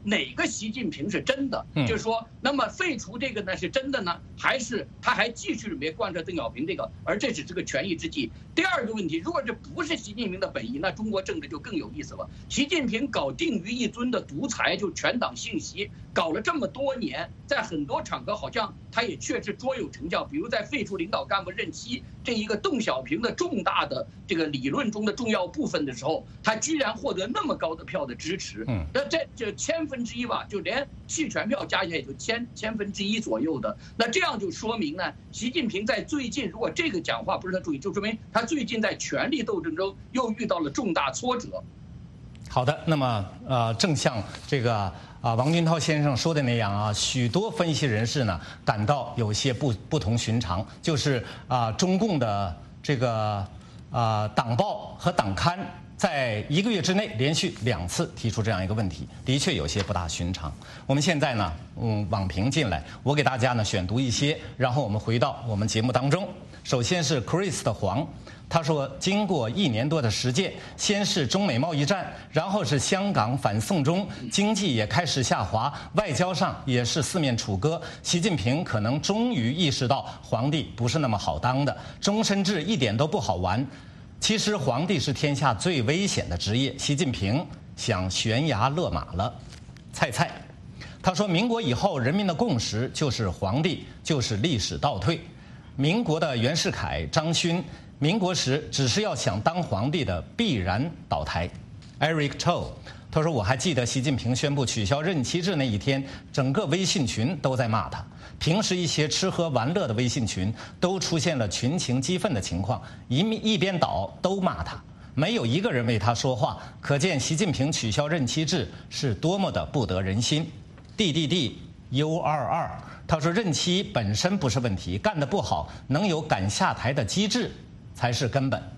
P: 哪个习近平是真的？就是说，那么废除这个呢是真的呢，还是他还继续没贯彻邓小平这个？而这只是个权宜之计。第二个问题，如果这不是习近平的本意，那中国政治就更有意思了。习近平搞定于一尊的独裁，就全党信息，搞了这么多年，在很多场合好像他也确实卓有成效，比如在废除领导干部任期这一个邓小平的重大的这个理论中的重要部分的时候，他居然获得那么高的票的支持。嗯，那这就千分之一吧，就连弃权票加起来也就千千分之一左右的。那这样就说明呢，习近平在最近，如果这个讲话不是他注意，就说明他最近在权力斗争中又遇到了重大挫折。
N: 好的，那么呃，正像这个啊王军涛先生说的那样啊，许多分析人士呢感到有些不不同寻常，就是啊中共的这个啊党报和党刊在一个月之内连续两次提出这样一个问题，的确有些不大寻常。我们现在呢，嗯，网评进来，我给大家呢选读一些，然后我们回到我们节目当中。首先是 Chris 的黄。他说，经过一年多的实践，先是中美贸易战，然后是香港反送中，经济也开始下滑，外交上也是四面楚歌。习近平可能终于意识到皇帝不是那么好当的，终身制一点都不好玩。其实皇帝是天下最危险的职业，习近平想悬崖勒马了。菜菜，他说，民国以后人民的共识就是皇帝就是历史倒退。民国的袁世凯、张勋。民国时只是要想当皇帝的必然倒台。Eric Cho 他说，我还记得习近平宣布取消任期制那一天，整个微信群都在骂他。平时一些吃喝玩乐的微信群都出现了群情激愤的情况，一一边倒都骂他，没有一个人为他说话，可见习近平取消任期制是多么的不得人心。D D D U 二二他说，任期本身不是问题，干得不好能有赶下台的机制才是根本。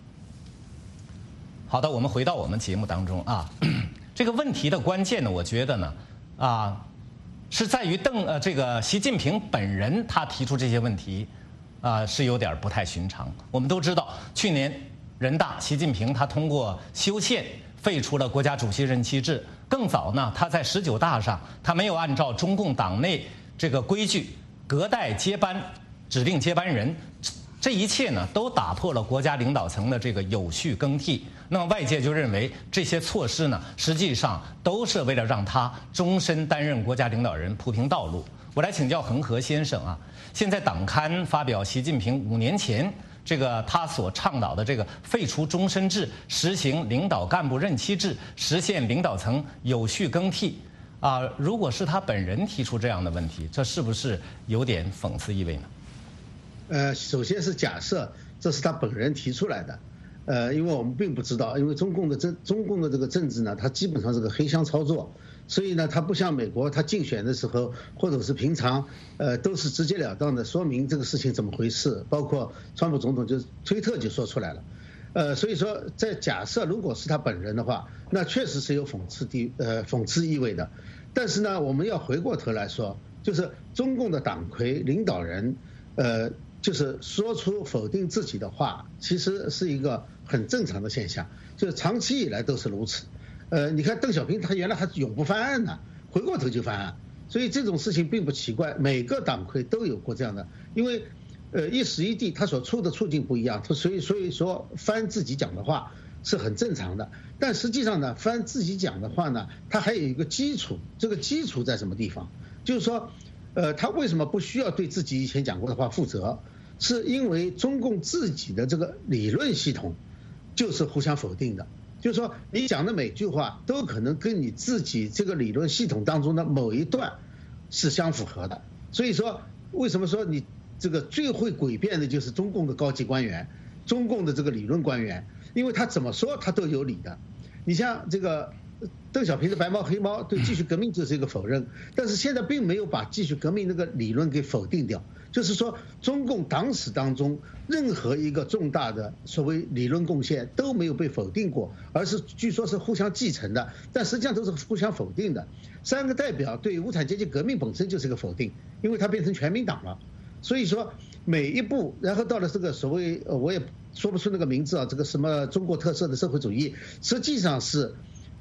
N: 好的，我们回到我们节目当中啊，这个问题的关键呢，我觉得呢，啊，是在于邓呃这个习近平本人他提出这些问题，啊是有点不太寻常。我们都知道，去年人大习近平他通过修宪废除了国家主席任期制，更早呢，他在十九大上他没有按照中共党内这个规矩隔代接班指定接班人。这一切呢，都打破了国家领导层的这个有序更替。那么外界就认为这些措施呢，实际上都是为了让他终身担任国家领导人铺平道路。我来请教恒河先生啊，现在党刊发表习近平五年前这个他所倡导的这个废除终身制、实行领导干部任期制、实现领导层有序更替啊，如果是他本人提出这样的问题，这是不是有点讽刺意味呢？
O: 呃，首先是假设这是他本人提出来的，呃，因为我们并不知道，因为中共的政中共的这个政治呢，它基本上是个黑箱操作，所以呢，它不像美国，它竞选的时候或者是平常，呃，都是直截了当的说明这个事情怎么回事，包括川普总统就推特就说出来了，呃，所以说在假设如果是他本人的话，那确实是有讽刺地呃讽刺意味的，但是呢，我们要回过头来说，就是中共的党魁领导人，呃。就是说出否定自己的话，其实是一个很正常的现象，就是长期以来都是如此。呃，你看邓小平他原来还永不翻案呢，回过头就翻案，所以这种事情并不奇怪，每个党魁都有过这样的，因为呃一时一地他所处的处境不一样，他所以所以说翻自己讲的话是很正常的。但实际上呢，翻自己讲的话呢，它还有一个基础，这个基础在什么地方？就是说。呃，他为什么不需要对自己以前讲过的话负责？是因为中共自己的这个理论系统就是互相否定的，就是说你讲的每句话都可能跟你自己这个理论系统当中的某一段是相符合的。所以说，为什么说你这个最会诡辩的就是中共的高级官员，中共的这个理论官员，因为他怎么说他都有理的。你像这个。邓小平的白猫黑猫对继续革命就是一个否认，但是现在并没有把继续革命那个理论给否定掉，就是说中共党史当中任何一个重大的所谓理论贡献都没有被否定过，而是据说是互相继承的，但实际上都是互相否定的。三个代表对无产阶级革命本身就是一个否定，因为它变成全民党了，所以说每一步，然后到了这个所谓我也说不出那个名字啊，这个什么中国特色的社会主义，实际上是。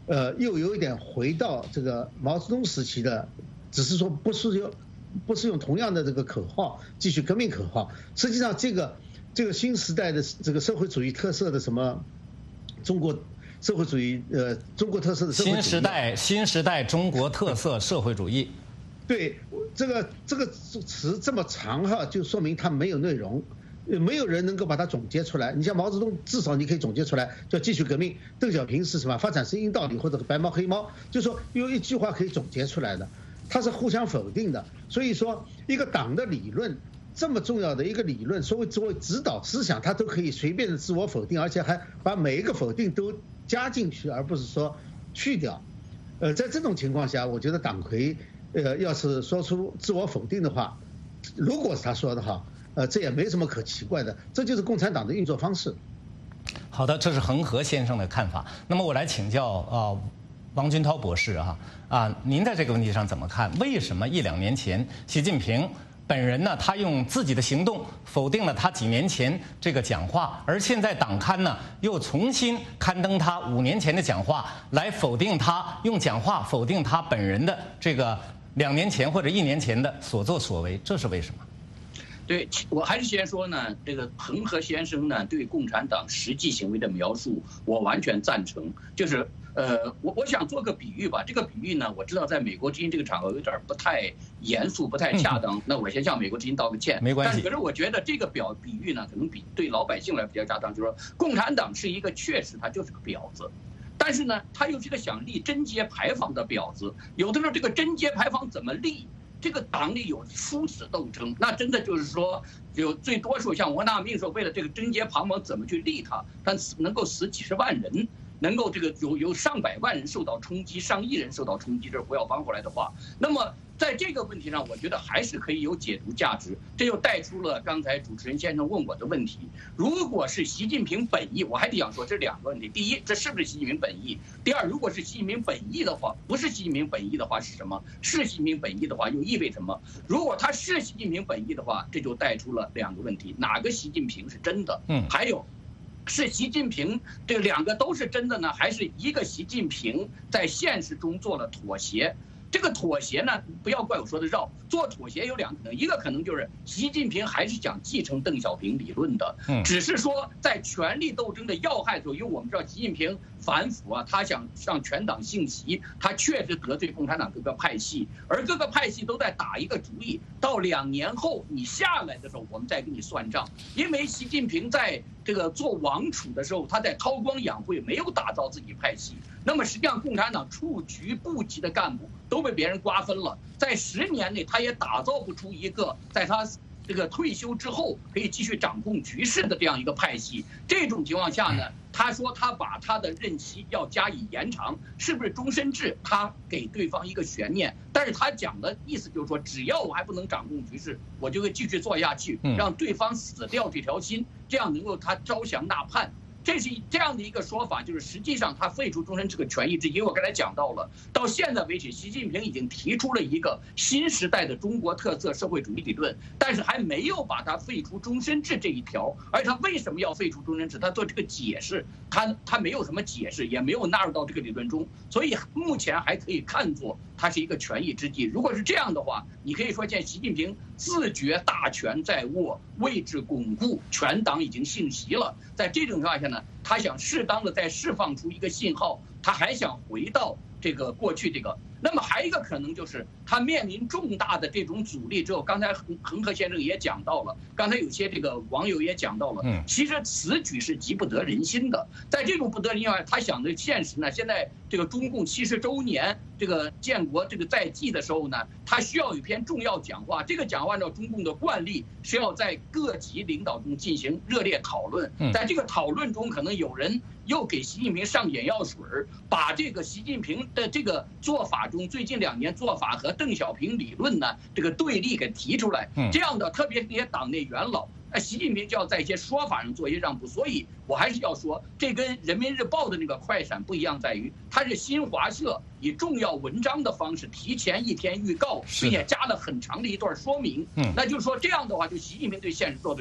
O: 呃，又有一点回到这个毛泽东时期的，只是说不是用不是用同样的这个口号继续革命口号，实际上这个这个新时代的这个社会主义特色的什么中国社会主义呃中国特色的社会主义
N: 新时代新时代中国特色社会主义，
O: 对这个这个词这么长哈，就说明它没有内容。没有人能够把它总结出来。你像毛泽东，至少你可以总结出来，叫继续革命。邓小平是什么？发展是硬道理或者白猫黑猫，就是说用一句话可以总结出来的，它是互相否定的。所以说，一个党的理论这么重要的一个理论，所谓作为指导思想，它都可以随便的自我否定，而且还把每一个否定都加进去，而不是说去掉。呃，在这种情况下，我觉得党魁呃要是说出自我否定的话，如果是他说的哈。呃，这也没什么可奇怪的，这就是共产党的运作方式。
N: 好的，这是恒河先生的看法。那么我来请教啊、呃，王军涛博士啊啊，您在这个问题上怎么看？为什么一两年前习近平本人呢，他用自己的行动否定了他几年前这个讲话，而现在党刊呢又重新刊登他五年前的讲话，来否定他用讲话否定他本人的这个两年前或者一年前的所作所为，这是为什么？
P: 对，我还是先说呢，这个恒河先生呢对共产党实际行为的描述，我完全赞成。就是，呃，我我想做个比喻吧。这个比喻呢，我知道在美国之音这个场合有点不太严肃、不太恰当。那我先向美国之音道个歉。
N: 没关系。
P: 但是可是我觉得这个表比喻呢，可能比对老百姓来比较恰当。就是说，共产党是一个确实它就是个婊子。但是呢，它又是个想立贞节牌坊的婊子。有的时候这个贞节牌坊怎么立？这个党里有殊死斗争，那真的就是说，有最多数像王大明说，为了这个贞节牌坊怎么去立它，但能够死几十万人，能够这个有有上百万人受到冲击，上亿人受到冲击，这是胡耀邦回来的话，那么在这个问题上，我觉得还是可以有解读价值。这就带出了刚才主持人先生问我的问题：如果是习近平本意，我还得想说这两个问题：第一，这是不是习近平本意？第二，如果是习近平本意的话，不是习近平本意的话是什么？是习近平本意的话又意味着什么？如果他是习近平本意的话，这就带出了两个问题：哪个习近平是真的？嗯，还有。是习近平这两个都是真的呢，还是一个习近平在现实中做了妥协？这个妥协呢，不要怪我说的绕。做妥协有两个可能，一个可能就是习近平还是想继承邓小平理论的，只是说在权力斗争的要害处，因为我们知道习近平反腐啊，他想让全党信习，他确实得罪共产党各个派系，而各个派系都在打一个主意，到两年后你下来的时候，我们再跟你算账。因为习近平在这个做王储的时候，他在韬光养晦，没有打造自己派系。那么实际上，共产党处局部级的干部都被别人瓜分了，在十年内他也打造不出一个在他这个退休之后可以继续掌控局势的这样一个派系。这种情况下呢，他说他把他的任期要加以延长，是不是终身制？他给对方一个悬念，但是他讲的意思就是说，只要我还不能掌控局势，我就会继续做下去，让对方死掉这条心，这样能够他招降纳叛。这是这样的一个说法，就是实际上他废除终身制的权益之一。我刚才讲到了，到现在为止，习近平已经提出了一个新时代的中国特色社会主义理论，但是还没有把它废除终身制这一条。而他为什么要废除终身制？他做这个解释，他他没有什么解释，也没有纳入到这个理论中，所以目前还可以看作它是一个权宜之计。如果是这样的话，你可以说现在习近平自觉大权在握，位置巩固，全党已经信习了。在这种情况下呢，他想适当的再释放出一个信号，他还想回到这个过去这个。那么还有一个可能就是他面临重大的这种阻力之后，刚才恒恒河先生也讲到了，刚才有些这个网友也讲到了，其实此举是急不得人心的。在这种不得人心外，他想的现实呢，现在这个中共七十周年这个建国这个在即的时候呢，他需要有一篇重要讲话。这个讲话按照中共的惯例是要在各级领导中进行热烈讨论，在这个讨论中，可能有人又给习近平上眼药水，把这个习近平的这个做法中最近两年做法和邓小平理论呢这个对立给提出来，这样的特别那些党内元老，那习近平就要在一些说法上做一些让步。所以我还是要说，这跟人民日报的那个快闪不一样，在于它是新华社以重要文章的方式提前一天预告，并且加了很长的一段说明。那就是说这样的话，就习近平对现实做对决。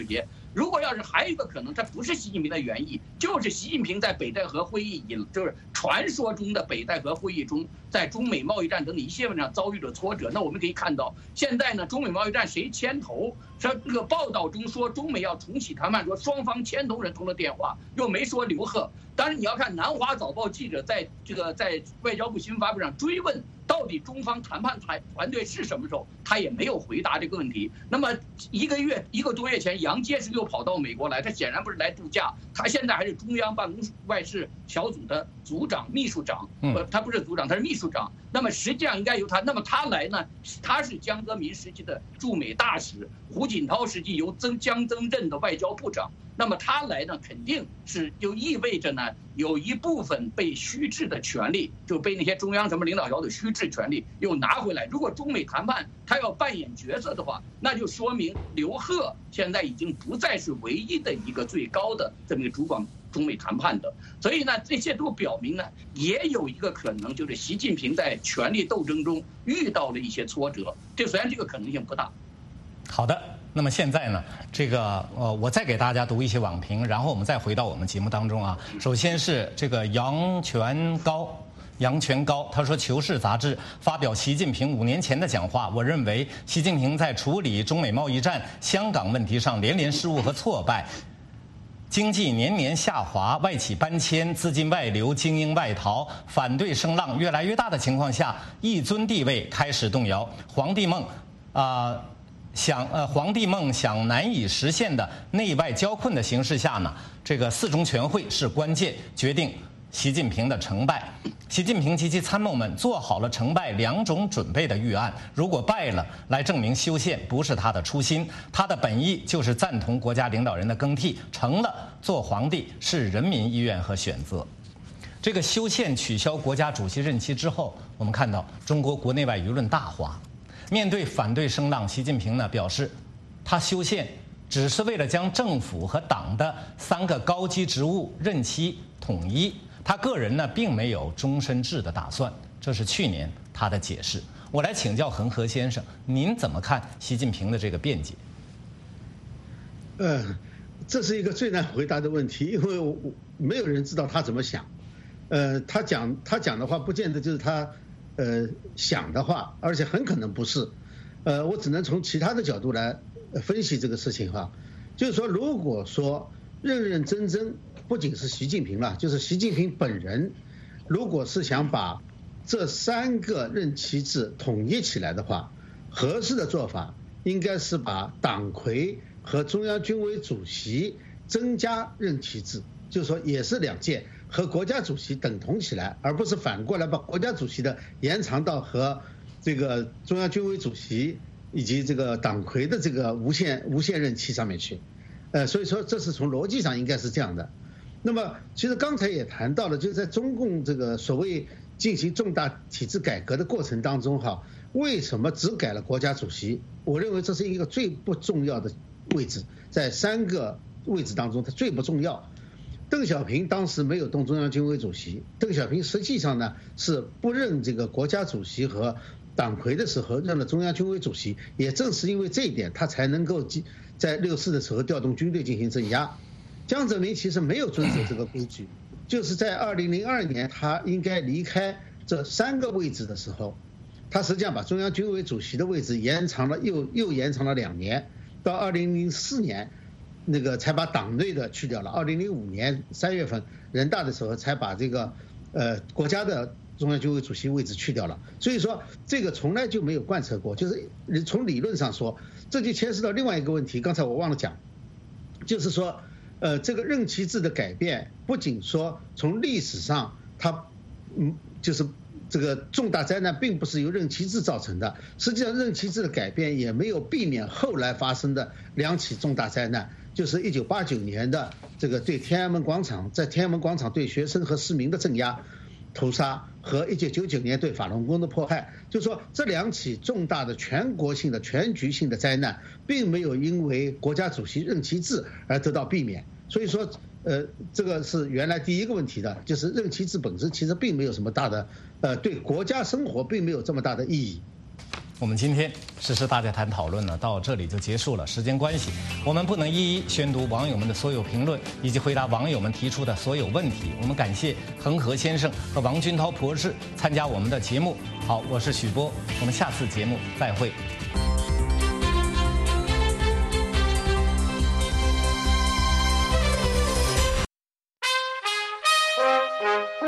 P: 如果要是还有一个可能，它不是习近平的原意，就是习近平在北戴河会议引，就是传说中的北戴河会议中，在中美贸易战等一些问题上遭遇了挫折。那我们可以看到，现在呢，中美贸易战谁牵头？说这个报道中说中美要重启谈判，说双方牵头人通了电话，又没说刘鹤。当然，你要看南华早报记者在这个在外交部新闻发布上追问，到底中方谈判团团队是什么时候，他也没有回答这个问题。那么一个月一个多月前，杨洁篪又跑到美国来，他显然不是来度假，他现在还是中央办公外事小组的组长、秘书长，呃，他不是组长，他是秘书长。那么实际上应该由他，那么他来呢，他是江泽民时期的驻美大使，胡锦涛时期由曾江增任的外交部长。那么他来呢，肯定是就意味着呢，有一部分被虚置的权利，就被那些中央什么领导小组虚置权利又拿回来。如果中美谈判他要扮演角色的话，那就说明刘鹤现在已经不再是唯一的一个最高的这么一个主管中美谈判的。所以呢，这些都表明呢，也有一个可能，就是习近平在权力斗争中遇到了一些挫折。这虽然这个可能性不大。
N: 好的。那么现在呢，这个呃，我再给大家读一些网评，然后我们再回到我们节目当中啊。首先是这个杨全高，杨全高他说，《求是》杂志发表习近平五年前的讲话，我认为习近平在处理中美贸易战、香港问题上连连失误和挫败。经济年年下滑，外企搬迁，资金外流，精英外逃，反对声浪越来越大的情况下，一尊地位开始动摇。皇帝梦，啊、呃。想呃，皇帝梦想难以实现的内外交困的形势下呢，这个四中全会是关键，决定习近平的成败。习近平及其参谋们做好了成败两种准备的预案，如果败了，来证明修宪不是他的初心，他的本意就是赞同国家领导人的更替，成了做皇帝是人民意愿和选择。这个修宪取消国家主席任期之后，我们看到中国国内外舆论大哗。面对反对声浪，习近平呢表示，他修宪只是为了将政府和党的三个高级职务任期统一，他个人呢并没有终身制的打算，这是去年他的解释。我来请教恒河先生，您怎么看习近平的这个辩解？
O: 呃，这是一个最难回答的问题，因为我没有人知道他怎么想。呃，他讲他讲的话，不见得就是他。呃，想的话，而且很可能不是，呃，我只能从其他的角度来分析这个事情哈。就是说，如果说认认真真，不仅是习近平了，就是习近平本人，如果是想把这三个任期制统一起来的话，合适的做法应该是把党魁和中央军委主席增加任期制，就是说也是两届。和国家主席等同起来，而不是反过来把国家主席的延长到和这个中央军委主席以及这个党魁的这个无限无限任期上面去。呃，所以说这是从逻辑上应该是这样的。那么其实刚才也谈到了，就是在中共这个所谓进行重大体制改革的过程当中哈，为什么只改了国家主席？我认为这是一个最不重要的位置，在三个位置当中它最不重要。邓小平当时没有动中央军委主席，邓小平实际上呢是不任这个国家主席和党魁的时候任了中央军委主席，也正是因为这一点，他才能够在六四的时候调动军队进行镇压。江泽民其实没有遵守这个规矩，就是在二零零二年他应该离开这三个位置的时候，他实际上把中央军委主席的位置延长了又又延长了两年，到二零零四年。那个才把党内的去掉了。二零零五年三月份人大的时候才把这个呃国家的中央军委主席位置去掉了。所以说这个从来就没有贯彻过。就是从理论上说，这就牵涉到另外一个问题，刚才我忘了讲，就是说呃这个任期制的改变，不仅说从历史上它嗯就是这个重大灾难并不是由任期制造成的，实际上任期制的改变也没有避免后来发生的两起重大灾难。就是一九八九年的这个对天安门广场，在天安门广场对学生和市民的镇压、屠杀，和一九九九年对法轮功的迫害，就是说这两起重大的全国性的、全局性的灾难，并没有因为国家主席任期制而得到避免。所以说，呃，这个是原来第一个问题的，就是任期制本身其实并没有什么大的，呃，对国家生活并没有这么大的意义。
N: 我们今天时事大家谈讨论呢，到这里就结束了。时间关系，我们不能一一宣读网友们的所有评论，以及回答网友们提出的所有问题。我们感谢恒河先生和王军涛博士参加我们的节目。好，我是许波，我们下次节目再会。